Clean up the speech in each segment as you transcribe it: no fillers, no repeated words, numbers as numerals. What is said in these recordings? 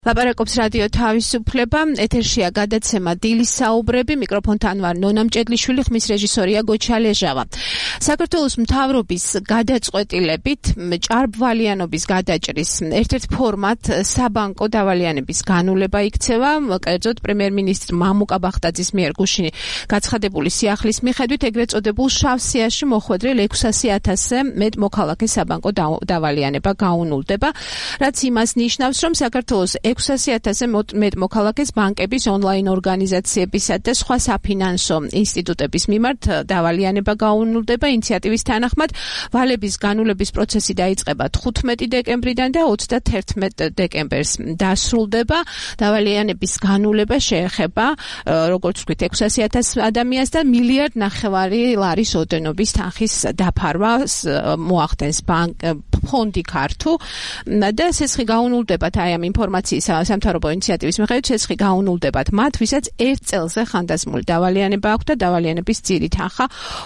ლაპარაკობს რადიო თავისუფლება, ეთერშია გადაცემა დილის საუბრები, მიკროფონთან ვარ ნონა მჭედლიშვილი, ხმის რეჟისორია გოჩა ლეჟავა. საქართველოს მთავრობის გადაწყვეტილებით ჭარბვალიანობის გადაჭრის ერთ-ერთ ფორმად საბანკო დავალიანების განულება იქცევა, კერძოდ პრემიერ-მინისტრ მამუკა ბახტაძის მიერ გუშინ გაცხადებული სიახლის მიხედვით ეგრეთ წოდებულ შავ სიაში მოხვედრილ 600,000-ზე მეტ მოქალაქეს საბანკო დავალიანება გაუნულდება, რაც იმას ნიშნავს, რომ საქართველოს 600,000-ზე მეტ მოქალაქეს ბანკების ონლაინ ორგანიზაციებისა და სხვა საფინანსო ინსტიტუტების მიმართ დავალიანება გაუნულდება. ინიციატივის თანახმად ვალების განულების პროცესი დაიწყება 15 დეკემბრიდან და 31 დეკემბერს დასრულდება. დავალიანების განულება შეეხება, როგორც ვთქვით, 600,000 ადამიანს და 1.5 მილიარდი ლარის ოდენობის თანხის დაფარვას მოახდენს ფონდი ქართუ და სესხი გაუნულდებათ აი ამ ინფორმაციის სამთავრობო ინიციატივის მიხედვით სესხი გაუნულდებათ მათ, ვისაც 1 წელზე ხანდაზმული დავალიანება აქვს და დავალიანების ძირი თანხა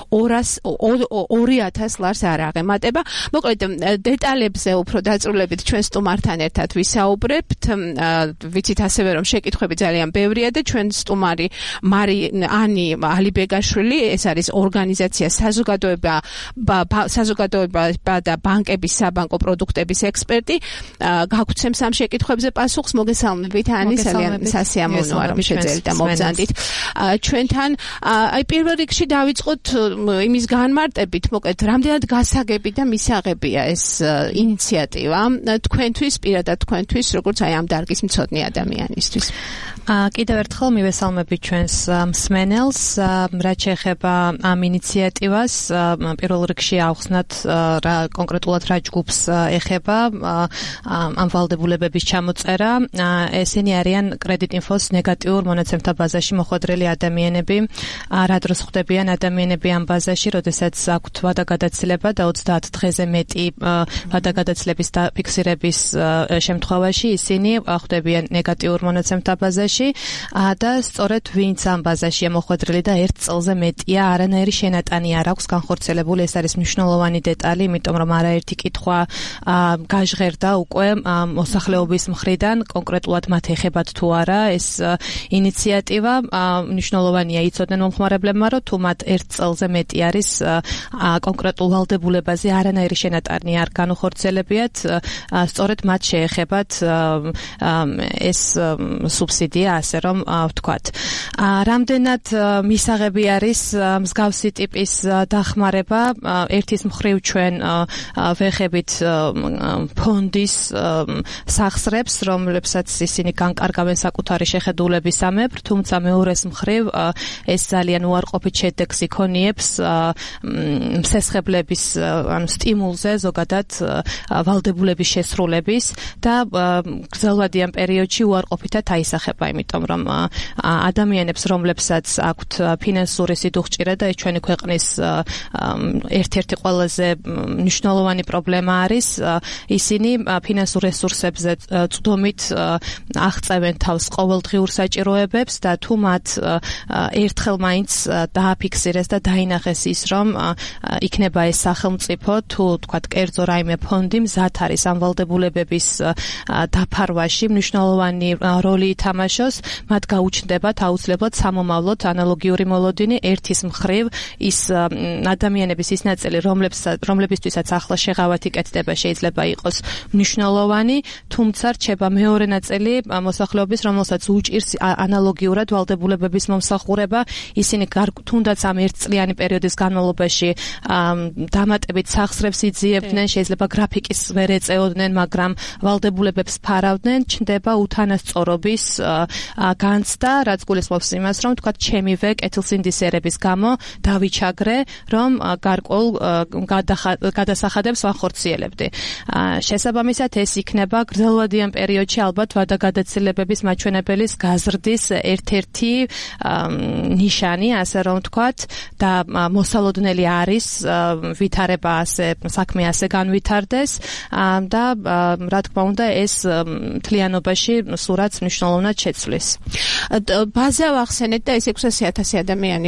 2,000 ლარს არ აღემატება. მოკლედ დეტალებზე უფრო დაწვრილებით ჩვენ სტუმართან ერთად ვისაუბრებთ. ვიცით ასევე რომ შეკითხვები ძალიან ბევრია და ჩვენ სტუმარი ანი ალიბეგაშვილი, ეს არის ორგანიზაცია საზოგადოება და ბანკების საბანკო პროდუქტების ექსპერტი. გაგვცემს ამ შეკითხვებზე პასუხს. მოგესალმებით ანი, ძალიან სასიამოვნოა რომ შეძელით და მოგზანდით ჩვენთან. აი პირველ რიგში დავიწყოთ იმის განმარტებით, მოკლედ რამდენად გასაგები და მისაღებია ეს ინიციატივა თქვენთვის, პირადად თქვენთვის, როგორც აი ამ დარგის მცოდნე ადამიანისთვის. კიდევ ერთხელ მივესალმებით ჩვენს მსმენელს. რაც შეეხება ამ ინიციატივას, პირველ რიგში ავხსნათ კონკრეტულად რა ჯგუფს ეხება ამ ვალდებულებების ჩამოწერა. ესენი არიან კრედიტ-ინფოს ნეგატიურ მონაცემთა ბაზაში მოხვედრილი ადამიანები. რა დროს ხვდებიან ადამიანები ამ ბაზაში, როდესაც აქვთ ვადაგადაცილება და 30 დღეზე მეტი ვადაგადაცილების დაფიქსირების შემთხვევაში ისინი ხვდებიან ნეგატიურ მონაცემთა ბაზაში და სწორედ ვინც ამ ბაზაშია მოხვედრილი და 1 წელზე მეტია, არანაირი შენატანი არ აქვს განხორციელებული. ეს არის მნიშვნელოვანი დეტალი, იმიტომ რომ არაერთი კითხვა გაჟღერდა უკვე მოსახლეობის მხრიდან, კონკრეტულად მათ ეხებათ თუ არა ეს ინიციატივა. მნიშვნელოვანია იცოდნენ მომხმარებლებმა, რომ თუ მათ 1 წელზე მეტი არის კონკრეტულ ვალდებულებაზე არანაირი შენატანი არ განხორციელებიათ, სწორედ მათ შეეხებათ ეს სუბსიდია, ასე რომ ვთქვათ. რამდენად მისაღები არის მსგავსი ტიპის დახმარება? ერთის მხრივ ჩვენ ვეხებით ფონდის სახსრებს, რომლებსაც ისინი განკარგავენ საკუთარი შეხედულების ამებრ, თუმცა მეორეს მხრივ ეს ძალიან უარყოფით შედეგს იქონიებს მსესხებლების სტიმულზე, ზოგადად ვალდებულების შესრულების და გრძელვადიან პერიოდში უარყოფითად აისახება, იმიტომ რომ ადამიანებს, რომლებსაც აქვთ ფინანსური სიდუხჭირა და ეს ჩვენი ქვეყნის ერთ-ერთი ყველაზე მნიშვნელოვანი პრობლემა არის, ისინი ფინანსურ რესურსებზე წვდომით აღწევენ თავს ყოველდღიურ საჭიროებებს და თუ მათ ერთხელ მაინც დააფიქსირეს და დაინახეს ის, რომ იქნება ეს სახელმწიფო თუ თქვათ კერძო რაიმე ფონდი მზად არის ამ ვალდებულებების დაფარვაში მნიშვნელოვანი როლი ითამაშოს, მათ გაუჩნდებათ აუცილებლად სამომავლოდ ანალოგიური მოლოდინი. ერთის მხრივ ის ადამიანების ის ნაწილი, რომლებისთვისაც ახლა შეღავათი კეთდება, შეიძლება იყოს მნიშვნელოვანი, თუმცა რჩება მეორე ნაწილი მოსახლეობის, რომელსაც უჭირს ანალოგიურად ვალდებულებების მომსახურება. ისინი თუნდაც ამ 1 წლიანი პერიოდის განმავლობაში დამატებით სახსრებს იძიებდნენ, შეიძლება გრაფიკის ვერ ეწეოდნენ, მაგრამ ვალდებულებებს ფარავდნენ, ჩნდება უთანასწორობის განცდა, რაც გულისხმობს იმას, რომ თქვათ ჩემივე კეთილსინდისერების გამო დავიჩაგრე, რომ გარკვეულ გადასახადებს ვახორციელებდი. შესაბამისად ეს იქნება გრძელვადიან პერიოდში ალბათ ვადაგადაცილებების მაჩვენებელის გაზრდის ერთ-ერთი ნიშანი, ასე რომ ვთქვათ, და მოსალოდნელი არის ვითარება ასე, საქმე ასე განვითარდეს და რა თქმა უნდა ეს მთლიანობაში სურათს მნიშვნელოვნად შეცვლის. ბაზა ვახსენეთ და ეს 600,000 ადამიანი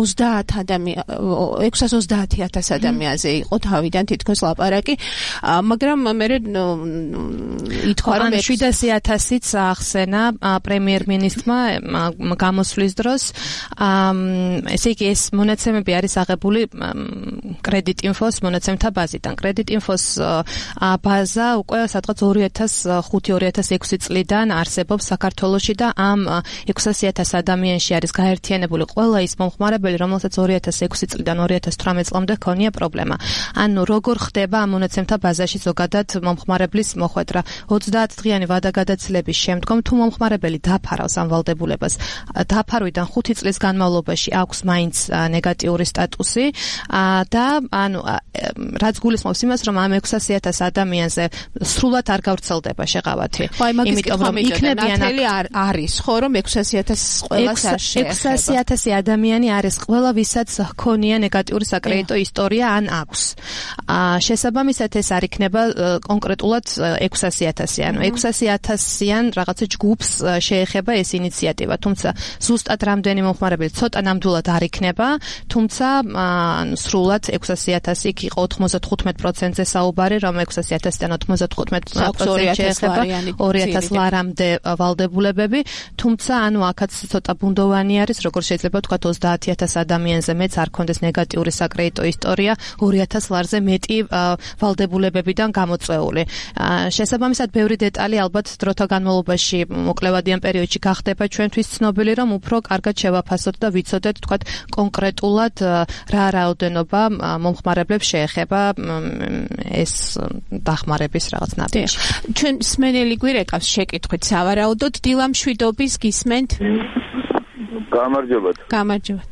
630,000 ადამიანზე იყო თავიდან თითქოს ლაპარაკი, მაგრამ მე ითქვა რომ 700,000-იც ახსენა პრემიერ-მინისტრმა გამოსვლის დროს. ესე იგი ეს მონაცემები არის აღებული კრედიტ-ინფოს მონაცემთა ბაზიდან. კრედიტ-ინფოს ბაზა უკვე სადღაც 2005-2006 წლიდან არსებობს საქართველოში და ამ 600,000 ადამიანში არის გაერთიანებული ყველა ის მომხმარებელი, რომელსაც 2006 წლიდან 2018 წლამდე ჰქონია პრობლემა. ანუ როგორ ხდება ამ მონაცემთა ბაზაში ზოგადად მომხმარებლის მოხვედრა? 30 დღიანი ვადაგადაცილების შემდგომ თუ მომხმარებელი დაფარავს ამ ვალდებულებას, დაფარვიდან 5 წლის განმავლობაში აქვს მაინც ნეგატიური სტატუსი და ანუ რაც გულისხმობს იმას, რომ ამ 600,000 ადამიანზე სრულად არ გავრცელდება შეღავათი. იმიტომ რომ იქნებიან არის ხო რომ 600,000 ყველას არ შეეხება. 600,000 ადამიანი არის ყველა, ვისაც ჰქონია ნეგატიური საკრედიტო ისტორია ან აქვს. შესაბამისად ეს არ იქნება კონკრეტულად 600,000-ი, ანუ 600,000-იან რაღაცა ჯგუფს შეეხება ეს ინიციატივა, თუმცა ზუსტად რამდენი მომხმარებელი ცოტა ნამდვილად არ იქნება, თუმცა სრულად 600,000 იქ იყო 95%-ზე საუბარი, რომ 600,000-დან 95% შეეხება 2,000 ლარამდე ვალდებულებები, თუმცა ანუ აქაც ცოტა ბუნდოვანი არის, როგორც შეიძლება თქვა 30,000 ადამიანზე მეც არ ქონდეს ნეგატიური საკრედიტო ისტორია 2,000 ლარზე მეტი ვალდებულებებიდან გამოწვეული. შესაბამისად, ბევრი დეტალი ალბათ დროთა განმავლობაში მოკლევადიან პერიოდში გახდება ჩვენთვის ცნობილი, რომ უფრო კარგად შევაფასოთ და ვიცოდეთ, თქვათ, კონკრეტულად რა რაოდენობა მომხმარებლებს შეეხება ეს დახმარების რაღაც ნაბიჯი. ჩვენ სმენელი გვირეკავს შეკითხვით სავარაუდოდ დილამშვიდობის გისმენთ? გამარჯობათ. გამარჯობათ.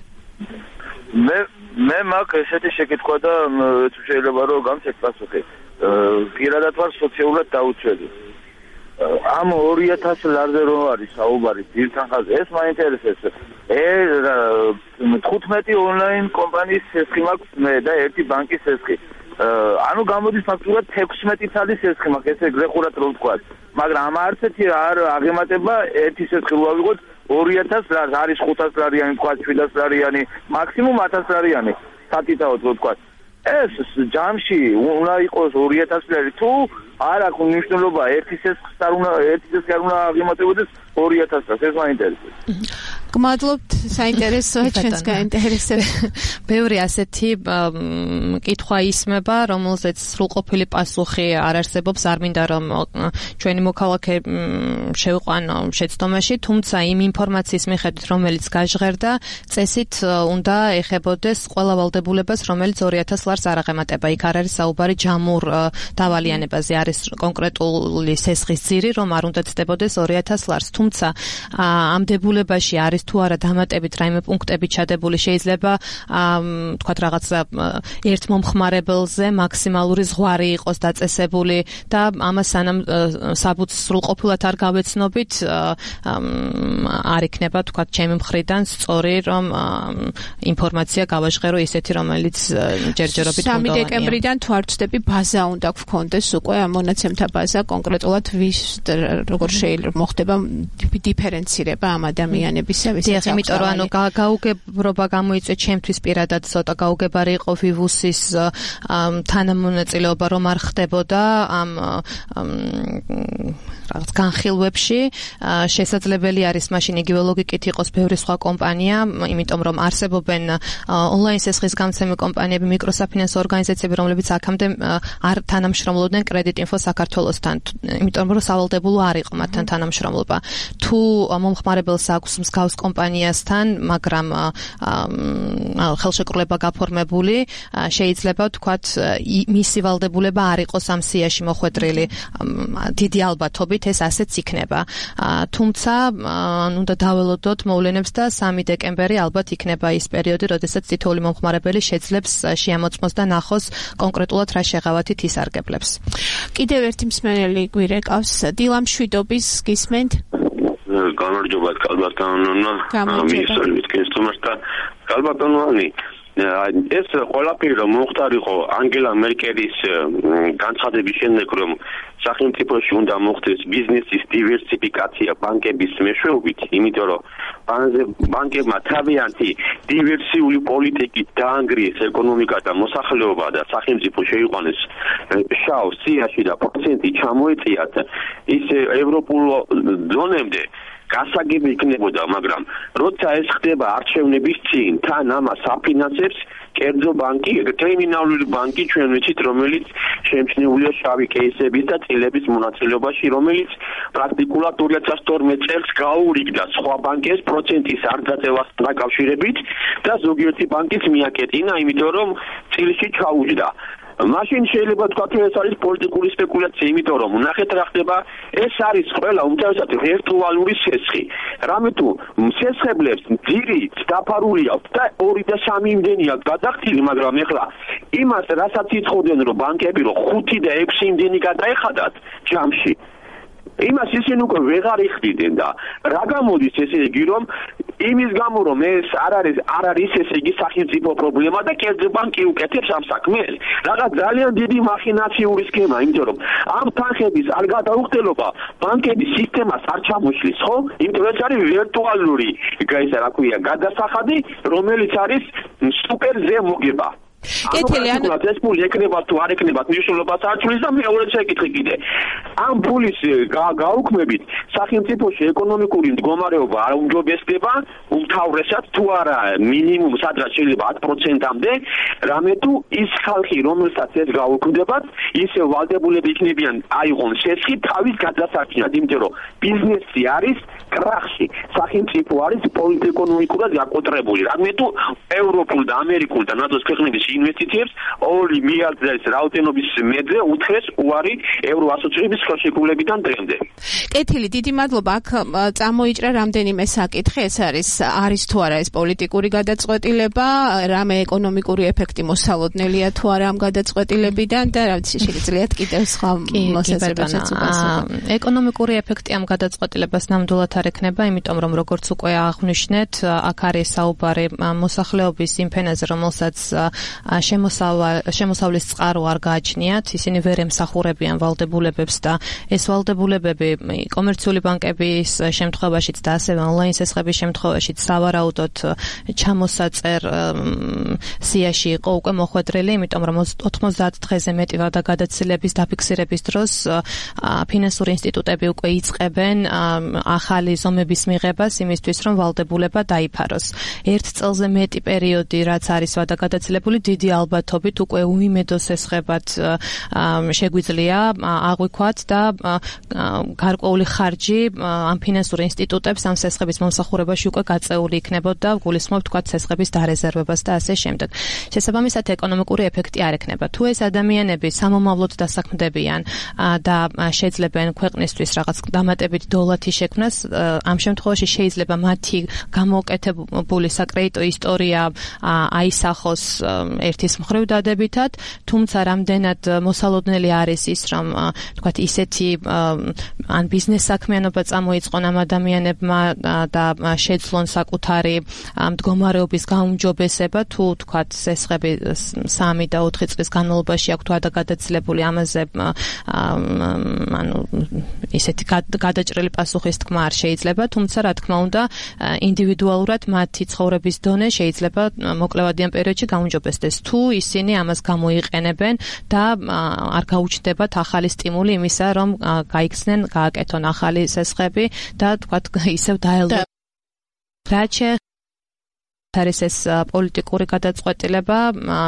მე მაქვს ესეთი შეკითხვა და თუ შეიძლება რომ გამცეთ პასუხი. პირადად ვარ სოციალურად დაუცველი. ამ 2,000 ლარზე რომ არის საუბარი ძირთან ხაზზე, ეს მაინტერესებს. 15 ონლაინ კომპანიის სესხი მაქვს მე და ერთი ბანკის სესხი. ანუ გამოდის ფაქტურად 16 წელი სესხი მაქვს, ესე გლეხურად რომ ვთქვა. მაგრამ ამ არც ერთი არ აღემატება ერთი სესხი რო ავიღოთ 2,000 ლარს, არის 500 ლარიანი, თქვა 700 ლარიანი, მაქსიმუმ 1000 ლარიანი. სათითაოდ რო ვთქვა. ეს ჯამში უნდა იყოს 2,000 ლარი თუ არ აქვს მნიშვნელობა ერთი სესხს არ უნდა აღემატებოდეს 2,000 ლარს, ეს მაინტერესებს. გმადლობთ, საინტერესოა, ჩვენს გაინტერესებს. ბევრი ასეთი კითხვა ისმება, რომელზეც სრულყოფილი პასუხი არ არსებობს, არ მინდა რომ ჩვენი მოქალაქე შევიყვან შეცდომაში, თუმცა იმ ინფორმაციის მიხედვით, რომელიც გაჟღერდა, წესით უნდა ეხებოდეს ყველა ვალდებულებას, რომელიც 2,000 ლარს არ აღემატება. იქ არ არის საუბარი ჯამურ დავალიანებაზე, არის კონკრეტული სესხის ძირი, რომ არ უნდა ცდებოდეს 2,000 ლარს, თუმცა ამ დებულებაში არის თუ არა დამატებით რაიმე პუნქტები ჩადებული, შეიძლება თქვათ რაღაცა ერთ მომხმარებელზე მაქსიმალური ზღვარი იყოს დაწესებული და ამას სანამ საბუთს სრულყოფილად არ გავეცნობით არ იქნება თქვათ ჩემი მხრიდან სწორი რომ ინფორმაცია გავაჟღერო ისეთი რომელიც ჯერჯერობით უნდაა. 3 დეკემბრიდან თუ არ ვწდები ბაზა უნდა გქონდეს უკვე მონაცემთა ბაზა კონკრეტულად ვის როგორ შეიძლება მოხდება დიფერენცირება ამ ადამიანებისა ვისაც იმიტომ რომ ანუ გაუგებრობა გამოიწვია ჩემთვის პირადად ცოტა გაუგებარი იყო ვივუსის თანამონაწილეობა რომ არ ხდებოდა ამ რაღაც განხილვებში შესაძლებელი არის მაშინ იგივე ლოგიკით იყოს ბევრი სხვა კომპანია იმიტომ რომ არსებობენ ონლაინ სესხის გამცემი კომპანიები მიკროსაფინანსო ორგანიზაციები რომლებიც აქამდე არ თანამშრომლობდნენ კრედიტ-ინფო საქართველოსთან იმიტომ რომ სავალდებულო არ იყო მათთან თანამშრომლობა თუ მომხმარებელს აქვს მსგავს კომპანიასთან მაგრამ ხელშეკრულება გაფორმებული შეიძლება ვთქვათ მისი ვალდებულება არ იყოს ამ სიაში მოხვედრილი დიდი ალბათობით ეს ასეც იქნება. თუმცა უნდა დაველოდოთ მოვლენებს და 3 დეკემბერი ალბათ იქნება ის პერიოდი, როდესაც თითოეული მომხმარებელი შეძლებს შეამოწმოს და ნახოს კონკრეტულად რა შეღავათით ისარგებლებს. კიდევ ერთი მსმენელი გვირეკავს დილამშვიდობის გისმენთ? გამარჯობათ კალბატონო. მისწორებით გესტუმრთა კალბატონოანი ეს ყველაფერი რომ მოხდარიყო ანგელა მერკელის განცხადების შემდეგ რომ სახელმწიფოში უნდა მოხდეს ბიზნესის დივერსიფიკაცია ბანკების მეშვეობით, იმიტომ რომ ბანკებმა თავიანთი დივერსიული პოლიტიკით დაანგრიეს ეკონომიკა და მოსახლეობა და სახელმწიფო შეიყვანეს შავ სიაში და პროცენტი ჩამოეწიათ ის ევროპულ ზონამდე გასაგები იქნებოდა, მაგრამ როცა ეს ხდება არჩევნების წინ, თან ამას აფინანსებს კერძო ბანკი, კრიმინალური ბანკი ჩვენ ვიცით, რომელიც შემჩნეულია შავი კეისების და წილების მონაწილეობაში, რომელიც პრაქტიკულად 2012 წელს გაურიგდა სხვა ბანკებს პროცენტის არ დაწევასთან დაკავშირებით და ზოგიერთი ბანკის მიაკეტინა, იმიტომ რომ წილში ჩაუჯდა. მაშინ შეიძლება თქვა რომ ეს არის პოლიტიკური სპეკულაცია, იმიტომ რომ ნახეთ რა ხდება, ეს არის ყველა უმთავრესად ვირტუალური სესხი. რამე თუ სესხებლებს ძირი დაფარული აქვს და 2 და 3 იმდენი აქვს გადახდილი, მაგრამ ეხლა იმას რასაც ითხოვდნენ რომ ბანკები რომ 5 და 6 იმდენი გადაეხადათ ჯამში, იმას ისინი უკვე ვეღარ იხდიდნენ და რა გამოდის ესე იგი რომ იმის გამო რომ ეს არ არის ესე იგი სახელმწიფო პრობლემა და კერძო ბანკი უკეთებს ამ საქმეს. რაღაც ძალიან დიდი მახინაციური სქემა, იმიტომ რომ ამ თანხების არ გადაუხდელობა ბანკების სისტემას არ ჩამოშლის, ხო? იმიტომ ეს არის ვირტუალური, ისე რა ქვია, გადასახადი, რომელიც არის სუპერ ზემოგება. კეთილი, ეს ფული ეკნება თუ არ ეკნება მნიშვნელობას არ ჩვლის და მეორე შეკითხი კიდე. ამ ფულის გაუქმებით სახელმწიფოში ეკონომიკური მდგომარეობა არ უმჯობესდება, უმთავრესად თუ არა მინიმუმ სადღაც შეიძლება 10%-მდე, რამე თუ ის ხალხი, რომელსაც ეს გაუქმდებათ, ისე ვალდებულები იქნებიან აიღონ სესხი თავის გადასარჩენად, იმიტომ რომ ბიზნესი არის კრახში, სახელმწიფო არის პოლიტიკურ-ეკონომიკურად გაკოტრებული. რამე თუ ევროპულ და ამერიკულ და ნატოს ქვეყნების ინვესტიციებს 2 მილიარდის რაოდენობის მეძე უთხრეს უარი ევრო ასოცირების ხელშეკრულებიდან დღემდე. კეთილი, დიდი მადლობა. აქ წამოიჭრა რამდენიმე საკითხი, ეს არის თუ არა ეს პოლიტიკური გადაწყვეტილება, რამე ეკონომიკური ეფექტი მოსალოდნელია თუ არა ამ გადაწყვეტილებიდან და რა ვიცი, შეგიძლიათ კიდევ სხვა მოსაზრებებსაც უკასოთ. ეკონომიკური ეფექტი ამ გადაწყვეტილებას ნამდვილად არ ექნება, იმიტომ რომ როგორც უკვე აღნიშნეთ, აქ არის საუბარი მოსახლეობის იმ ფენაზე, რომელსაც შემოსავლის წყარო არ გააჩნიათ, ისინი ვერ ემსახურებიან ვალდებულებებს და ეს ვალდებულებები კომერციული ბანკების შემთხვევაშიც და ასევე ონლაინ სესხების შემთხვევაშიც სავარაუდოდ ჩამოსაწერ სიაში იყო უკვე მოხვედრილი, იმიტომ რომ 90 დღეზე მეტი გადაცილების დაფიქსირების დროს ფინანსური ინსტიტუტები უკვე იწყებენ ახალი ზომების მიღებას იმისთვის, რომ ვალდებულება დაიფაროს. 1 წელზე მეტი პერიოდი, რაც არის გადაცილებული, დიდი ალბათობით უკვე უიმედო სესხებად შეგვიძლია აღვიქვათ და გარკვეული ხარჯი ამ ფინანსურ ინსტიტუტებს ამ სესხების მომსახურებაში უკვე გაწეული იქნებოდა, გულისხმობ თქვათ სესხების დარეზერვებას და ასე შემდეგ. შესაბამისად ეკონომიკური ეფექტი არ ექნება. თუ ეს ადამიანები სამომავლოდ დასაქმდებიან და შეძლებენ ქვეყნისთვის რაღაც დამატებით დოლათი შექმნას, ამ შემთხვევაში შეიძლება მათი გამოუკეთებული საკრედიტო ისტორია აისახოს ერთის მხრივ დადებითად, თუმცა რამდენად მოსალოდნელი არის ის, რომ თქვათ ისეთი ან ბიზნეს საქმიანობა წამოიწყონ ამ ადამიანებმა და შეძლონ საკუთარი მდგომარეობის გაუმჯობესება, თუ თქვათ სესხები 3 და 4 წლის განმავლობაში აქვს გადაცილებული ამაზე ანუ ისეთი გადაჭრილი პასუხის თქმა არ შეიძლება, თუმცა რა თქმა უნდა ინდივიდუალურად მათი ცხოვრების დონე შეიძლება მოკლევადიან პერიოდში გაუმჯობესდეს, თუ ისინი ამას გამოიყენებენ და არ გაუჩნდებათ ახალი სტიმული იმისა, რომ გაიქცნენ, გააკეთონ ახალი სესხები და თქვათ ისევ დაელოდონ. რაჩე არის ეს პოლიტიკური გადაწყვეტილება,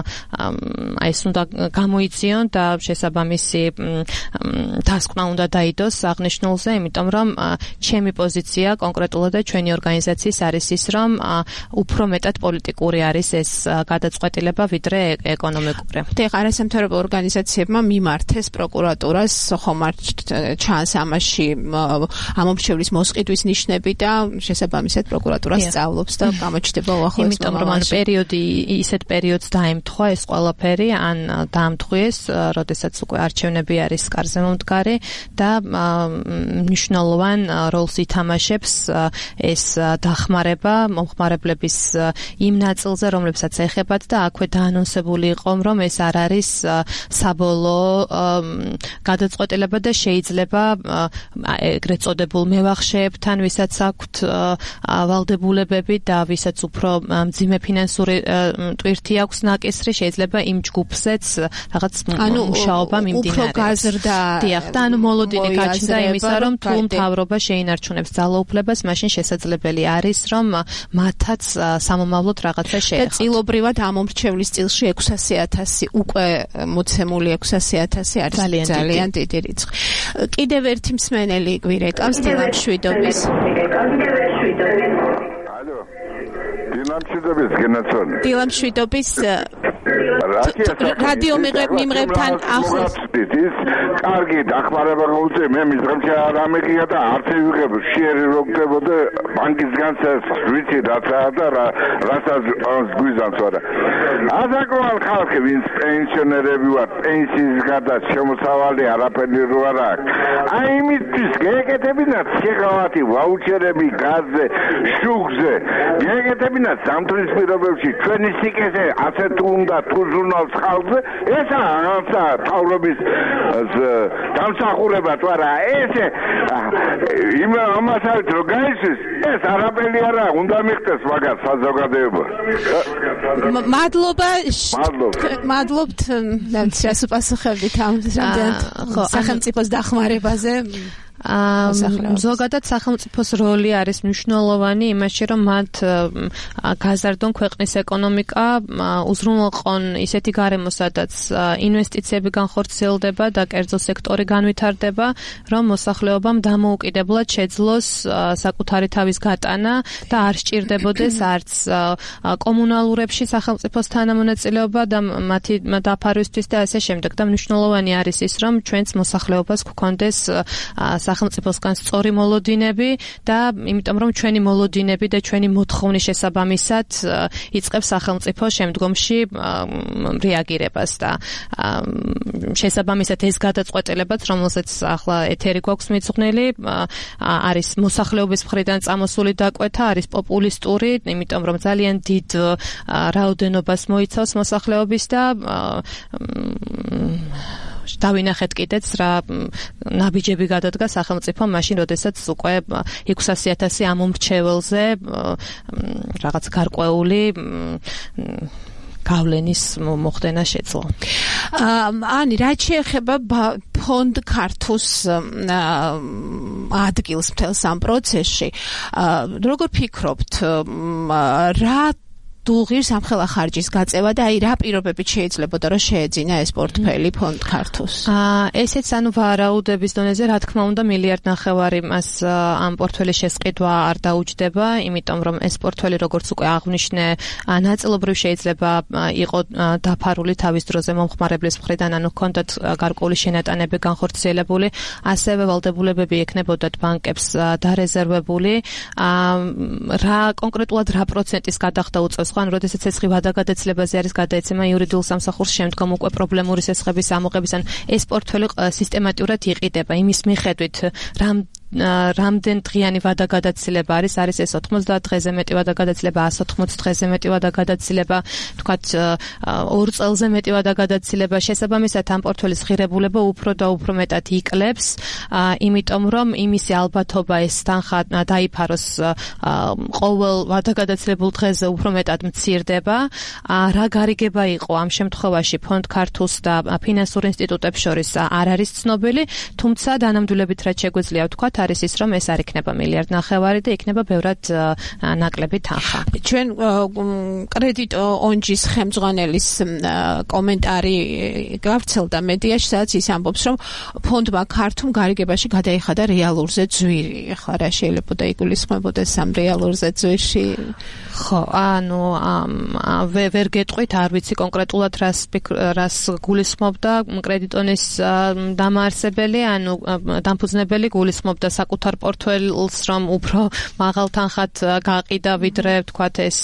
ეს უნდა გამოიძიონ და შესაბამისი დასკვნა უნდა დაიდოს აღნიშნულზე, იმიტომ რომ ჩემი პოზიცია კონკრეტულად და ჩვენი ორგანიზაციის არის ის, რომ უფრო მეტად პოლიტიკური არის ეს გადაწყვეტილება, ვიდრე ეკონომიკური. ეხლა არასამთავრობო ორგანიზაციებმა მიმართეს პროკურატურას, ხომ არ ჩანს ამაში ამომრჩევლის მოსყიდვის ნიშნები და შესაბამისად პროკურატურა სწავლობს და გამოჩნდება იმიტომ რომ ან პერიოდი ისეთ პერიოდს დაემთხვა ეს ყველაფერი, ან დაამთხვიეს, როდესაც უკვე არჩევნები არის კარზე მომდგარი და მნიშვნელოვან როლს ითამაშებს ეს დახმარება მომხმარებლების იმ ნაწილზე, რომლებსაც ეხებათ და აქვე დაანონსებული იყო, რომ ეს არ არის საბოლოო გადაწყვეტილება და შეიძლება ეგრეთ წოდებულ მევახშეებთან, ვისაც აქვთ ვალდებულებები და ვისაც უფრო მძიმე ფინანსური ტვირთი აქვს ნაკისრი, შეიძლება იმ ჯგუფზეც რაღაც მუშაობა მიმდინარეობს. უფრო გაზრდა. დიახ, და ანუ მოლოდინი გაჩნდა იმისა, რომ თუ მთავრობა შეინარჩუნებს ძალაუფლებას, მაშინ შესაძლებელი არის, რომ მათაც სამომავლოდ რაღაცა შეეხოთ. და წილობრივად ამომრჩევლის წილში 600,000 უკვე მოცემული 600,000 არის ძალიან დიდი რიცხვი. კიდევ ერთი მსმენელი გვირეკავს დილამშვიდობის. ალო. დილამშვიდობის გენაცონი. დილამშვიდობის რადიო მიმღებთან ახლოს. კარგი დახმარება გაუწე, მე მისღებშე არ ამიღია და არც ვიღებ შეერი როგდებოდა ბანკისგან ვიცი რაცაა და რასაც გვიზამს არა. ასაკოვან ხალხი ვინც პენსიონერები ვარ, პენსიის გარდა შემოსავალი არაფერი რო არ აქვს. აი იმისთვის გეკეთებინათ შეღავათი ვაუჩერები გაზზე, შუქზე. გეკეთებინათ ზამთრის პირობებში ჩვენი სიკეთე ასეთ უნდა თუ ჟურნალს ხალხზე, ესა თავრობის დამსახურება თუ არა, ესე იმ ამასაც რო გაიცის, ეს არაფერი არა, უნდა მიხდეს მაგას საზოგადოება. მადლობთ შესაძლებლობით ამ სახელმწიფოს დახმარებაზე. ზოგადად სახელმწიფოს როლი არის მნიშვნელოვანი იმაში, რომ მათ გაზარდონ ქვეყნის ეკონომიკა, უზრუნველყონ ისეთი გარემო, სადაც ინვესტიციები განხორციელდება და კერძო სექტორი განვითარდება, რომ მოსახლეობამ დამოუკიდებლად შეძლოს საკუთარი თავის გატანა და არ სჭირდებოდეს არც კომუნალურებში სახელმწიფოს თანამონაწილეობა და მათი დაფარვისთვის და ასე შემდეგ. და მნიშვნელოვანი არის ის, რომ ჩვენს მოსახლეობას გქონდეს სახელმწიფოსგან სწორი მოლოდინები და იმიტომ რომ ჩვენი მოლოდინები და ჩვენი მოთხოვნის შესაბამისად იწყებს სახელმწიფო შემდგომში რეაგირებას და შესაბამისად ეს გადაწყვეტილებაც, რომელსაც ახლა ეთერი გვაქვს მიძღვნილი, არის მოსახლეობის მხრიდან წამოსული დაკვეთა, არის პოპულისტური, იმიტომ რომ ძალიან დიდ რაოდენობას მოიცავს მოსახლეობის და დავინახეთ კიდეც რა ნაბიჯები გადადგა სახელმწიფო მაშინ, როდესაც უკვე 600,000 ამომრჩეველზე რაღაც გარკვეული გავლენის მოხდენა შეძლო. ანი, რაც შეეხება ფონდ ქართუს ადგილს მთელს ამ პროცესში, როგორ ფიქრობთ, რა დუღირს ამხელა ხარჯის გაწევა და აი რა პირობებით შეიძლებოდა რომ შეეძინა ეს პორტფელი ფონდ ქართუს? ესეც ანუ ვარაუდების დონეზე, რა თქმა უნდა, 1.5 მილიარდი მას ამ პორტფელის შესყიდვა არ დაუჯდება, იმიტომ რომ ეს პორტფელი, როგორც უკვე აღვნიშნე, ნაწილობრივ შეიძლება იყო დაფარული თავის დროზე მომხმარებლის მხრიდან, ანუ ჰქონდათ გარკვეული შენატანები განხორციელებული, ასევე ვალდებულებები ექნებოდათ ბანკებს დარეზერვებული, რა კონკრეტულად რა პროცენტის გადახდა უწევს ან როდესაც ცეცხლი ვადაგადაცლებაზე არის გადაეცემა იურიდიულ სამსახურს, შემდგომ უკვე პრობლემური ცეცხლების ამოღების, ან ეს პორტფელი სისტემატურად იყიდება იმის მიხედვით, რამდენ დღიანი ვადაგადაცილება არის ეს 90 დღეზე მეტი ვადაგადაცილება, 180 დღეზე მეტი ვადაგადაცილება, თქვათ 2 წელზე მეტი ვადაგადაცილება, შესაბამისად ამ პორტფელის ღირებულება უფრო და უფრო მეტად იკლებს, იმიტომ რომ იმისი ალბათობა ეს თანხა დაიფაროს ყოველ ვადაგადაცილებულ დღეზე უფრო მეტად მცირდება. რა გარიგება იყო ამ შემთხვევაში ფონდ ქართულს და ფინანსურ ინსტიტუტებს შორის არ არის ცნობილი, თუმცა დანამდვილებით რაც შეგვიძლია ვთქვათ არის ის, რომ ეს არ იქნება 1.5 მილიარდი და იქნება ბევრად ნაკლები თანხა. ჩვენ კრედიტ ონჯის ხელმძღვანელის კომენტარი გავრცელდა მედიაში, სადაც ის ამბობს, რომ ფონდმა ქართულ გარიგებაში გადაიხადა რეალურზე ძვირი. ახლა რა შეიძლება და იგულისხმებოდეს ამ რეალურზე ძვირში? ხო, ანუ ვერ გეტყვით, არ ვიცი კონკრეტულად რას გულისხმობდა კრედიტონის დამაარსებელი, ანუ დამფუძნებელი გულისხმობდა ხედავდა საკუთარ პორტფელს, რომ უფრო მაღალ თანხად გაყიდა, ვიდრე თქვათ ეს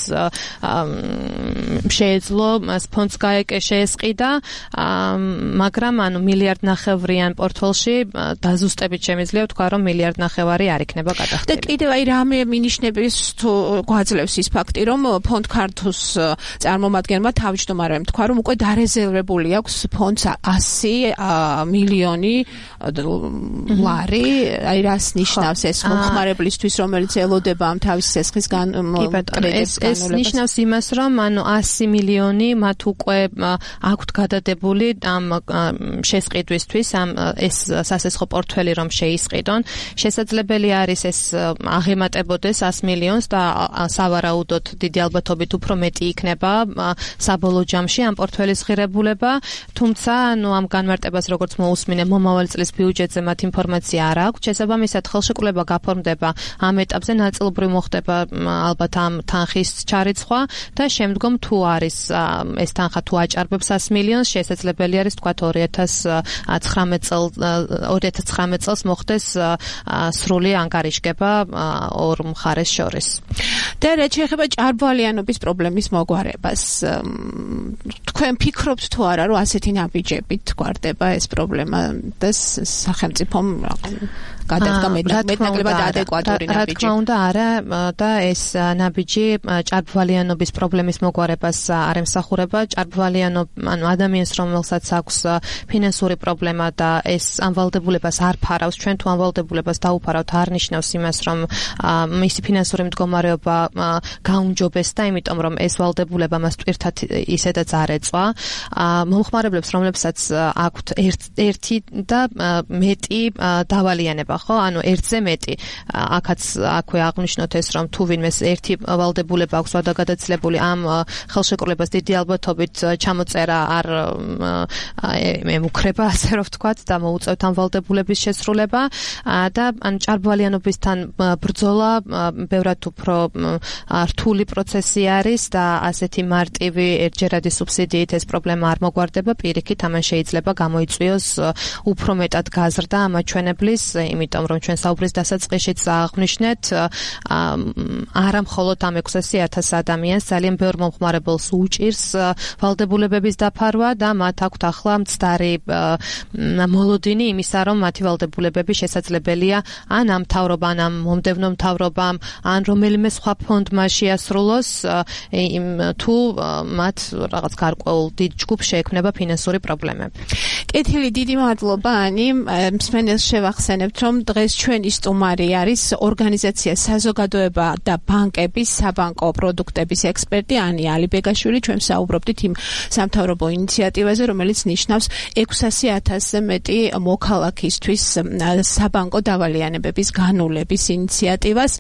შეეძლო ფონდს შეესყიდა, მაგრამ ანუ მილიარდ ნახევრიან პორტფელში დაზუსტებით შემიძლია ვთქვა, რომ მილიარდ ნახევარი არ იქნება გადახდილი. და კიდევ აი რამე მინიშნების თუ გვაძლევს ის ფაქტი, რომ ფონდ ქართუს წარმომადგენლმა თავმჯდომარემ თქვა, რომ უკვე დარეზერვებული აქვს ფონდს 100 მილიონი ლარი, აი რას ნიშნავს ეს მომხმარებლისთვის, რომელიც ელოდება ამ თავის სესხის კრედიტების ეს ნიშნავს იმას, რომ ანუ 100 მილიონი მათ უკვე აქვთ გადადებული ამ შესყიდვისთვის, ეს სასესხო პორტფელი რომ შეისყიდონ, შესაძლებელი არის ეს აღემატებოდეს 100 მილიონს და სავარაუდოდ დიდი ალბათობით უფრო მეტი იქნება საბოლოო ჯამში ამ პორტფელის ღირებულება, თუმცა ანუ ამ განმარტებას როგორც მოусმინე მომავალ წლის ბიუჯეტზე მათ ინფორმაცია არ აქვს, შესაბამისად ხელშეკრულება გაფორმდება ამ ეტაპზე, ნაწილობრივ მოხდება ალბათ ამ თანხის ჩარიცხვა და შემდგომ თუ არის ეს თანხა თუ აჭარბებს 100 მილიონს, შესაძლებელი არის თქვათ 2019 წელს მოხდეს სრული ანგარიშგება ორ მხარეს შორის. და რაც შეეხება ჭარბვალიანობის პრობლემის მოგვარებას, თქვენ ფიქრობთ თუ არა, რომ ასეთი ნაბიჯებით გვარდება ეს პრობლემა და სახელმწიფომ გადადგა მეტნაკლებად ადეკვატური ნაბიჯი? რა თქმა უნდა, არა და ეს ნაბიჯი ჭარბვალიანობის პრობლემის მოგვარებას არ ემსახურება. ანუ ადამიანს, რომელსაც აქვს ფინანსური პრობლემა და ეს ამ ვალდებულებას არ ფარავს, ჩვენ თუ ამ ვალდებულებას დაუფარავთ, არ ნიშნავს იმას, რომ მისი ფინანსური მდგომარეობა გაუმჯობესდა, იმიტომ რომ ეს ვალდებულება მას პირთად ისედაც არ ეწვა. მომხმარებლებს, რომლებსაც აქვთ ერთი და მეტი დავალიანება, ხო? ანუ ერთზე მეტი. აქვე აღნიშნოთ ეს, რომ თუ ვინმეს ერთი ვალდებულება აქვს ვადაგადაცილებული, ამ ხელშეკრულებას დიდი ალბათობით ჩამოწერა არ ემუქრება, ასე რომ ვთქვათ, და მოუწევთ ამ ვალდებულების შესრულება და ან ჭარბვალიანობისთან ბრძოლა ბევრად უფრო რთული პროცესი არის და ასეთი მარტივი ერთჯერადი სუბსიდიით ეს პრობლემა არ მოგვარდება, პირიქით ამან შეიძლება გამოიწვიოს უფრო მეტად გაზრდა ამაჩვენებლის, იმიტომ რომ ჩვენ საუბრის დასაწყისშიც აღვნიშნეთ, არა მხოლოდ ამ 600,000 ადამიანს, ძალიან ბევრ მომხმარებელს უჭირს ვალდებულებების დაფარვა და მათ აქვთ ახლა მცდარი მოლოდინი იმისა, რომ მათი ვალდებულებები შესაძლებელია ან ამ მთავრობამ, ან მომდევნო მთავრობამ, ან რომელიმე სხვა ფონდმა შეასრულოს, თუ მათ რაღაც გარკვეულ დიდ ჯგუფს შეექმნება ფინანსური პრობლემები. კეთილი, დიდი მადლობა ანი. მსმენელს შევახსენებთ, რომ დღეს ჩვენი სტუმარი არის ორგანიზაცია საზოგადოება და ბანკების საბანკო პროდუქტების ექსპერტი ანი ალიბეგაშვილი. ჩვენ საუბრობდით იმ სამთავრობო ინიციატივაზე, რომელიც ნიშნავს 600,000-ზე მეტი მოქალაქისთვის საბანკო დავალიანებების განულების ინიციატივას.